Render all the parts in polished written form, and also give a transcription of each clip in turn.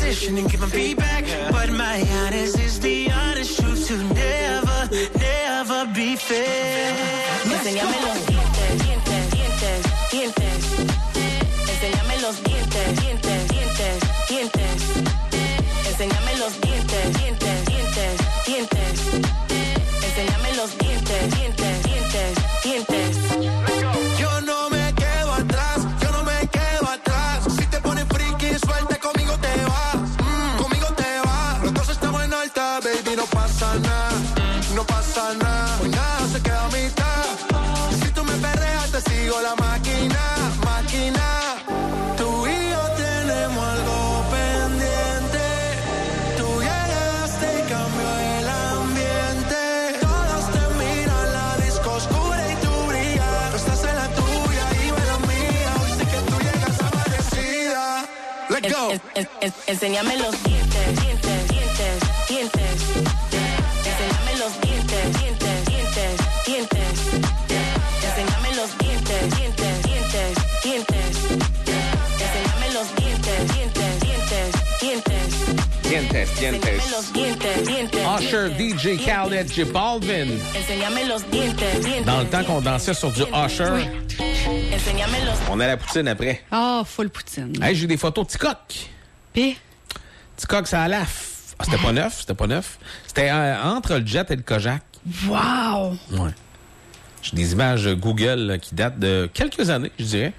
position and give my feedback. But my honest is the honest truth to never, never be fair. Enséñame los dientes, dientes, dientes, dientes. Enséñame los dientes, dientes, dientes, dientes. Enséñame los dientes, dientes, dientes, dientes. Enséñame los dientes, dientes, dientes, dientes. Yo no me quedo atrás, yo no me quedo atrás. Si te pones friki, suelta, conmigo te vas, conmigo te vas. Los dos estamos en alta, baby, no pasa nada, no pasa nada. Hoy nada se queda a mitad. Si tú me perreas, te sigo la máquina, máquina. Tú y yo tenemos algo pendiente. Tú llegaste y cambió el ambiente. Todos te miran, la disco oscura y tú brillas. Tú estás en la tuya y yo en la mía. Hoy sí que tú llegas amanecida. Let's go. Enséñame los dientes, dientes, dientes, dientes. Enséñame los dientes, dientes, dientes, dientes. Enséñame los dientes, dientes, dientes, dientes. Enséñame los dientes, dientes, dientes, dientes. Dientes, Enséñame los dientes, dientes. Usher, DJ Khaled, J Balvin. Enséñame los dientes, dientes. Dans le temps qu'on dansait sur du Usher, Enséñame los on a la poutine après. Ah, full poutine. Hey, j'ai des photos de Ticoc. Puis, Ticoc, ça allait. Ah, c'était pas neuf, c'était pas neuf. C'était entre le jet et le Kojak. wow! Ouais. J'ai des images Google qui datent de quelques années, je dirais.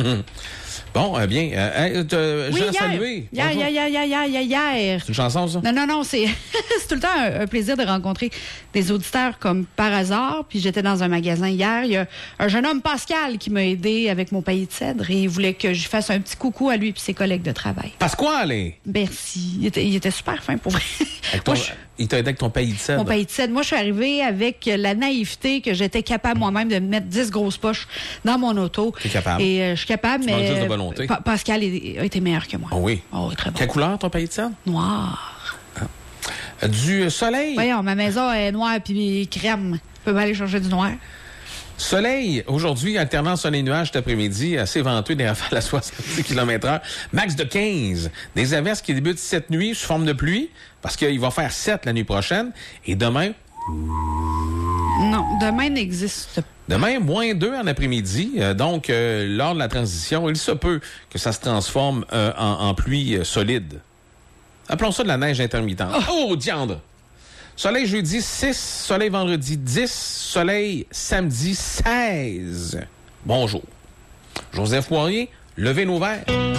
Bon, bien. Oui, Jean Salué. hier. C'est une chanson, ça? Non, c'est c'est tout le temps un plaisir de rencontrer des auditeurs comme par hasard. Puis j'étais dans un magasin hier. Il y a un jeune homme, Pascal, qui m'a aidé avec mon paillet de cèdre et il voulait que je fasse un petit coucou à lui et ses collègues de travail. Pasquale! Merci. Il était super fin pour vrai. Il t'a aidé avec ton paillet de cèdre. Mon paillet de cèdre. Moi, je suis arrivée avec la naïveté que j'étais capable moi-même de mettre 10 grosses poches dans mon auto. T'es capable. Et je suis capable, Tu manques mais juste de volonté. Pascal a été meilleur que moi. Oh oui. Oh, très bon. Quelle couleur, ton paillet de cèdre? Noir. Du soleil. Voyons, ma maison est noire puis crème. Je peux aller chercher du noir. Soleil, aujourd'hui, alternant soleil-nuage cet après-midi, assez venteux, des rafales à 70 km/h. Max de 15. Des averses qui débutent cette nuit sous forme de pluie, parce qu'il va faire 7 la nuit prochaine. Et demain, Non, demain n'existe pas. demain, moins 2 en après-midi. Donc, lors de la transition, il se peut que ça se transforme en pluie solide. Appelons ça de la neige intermittente. Oh, diandre! Soleil jeudi 6, soleil vendredi 10, soleil samedi 16. Bonjour. Joseph Poirier, levez nos verres.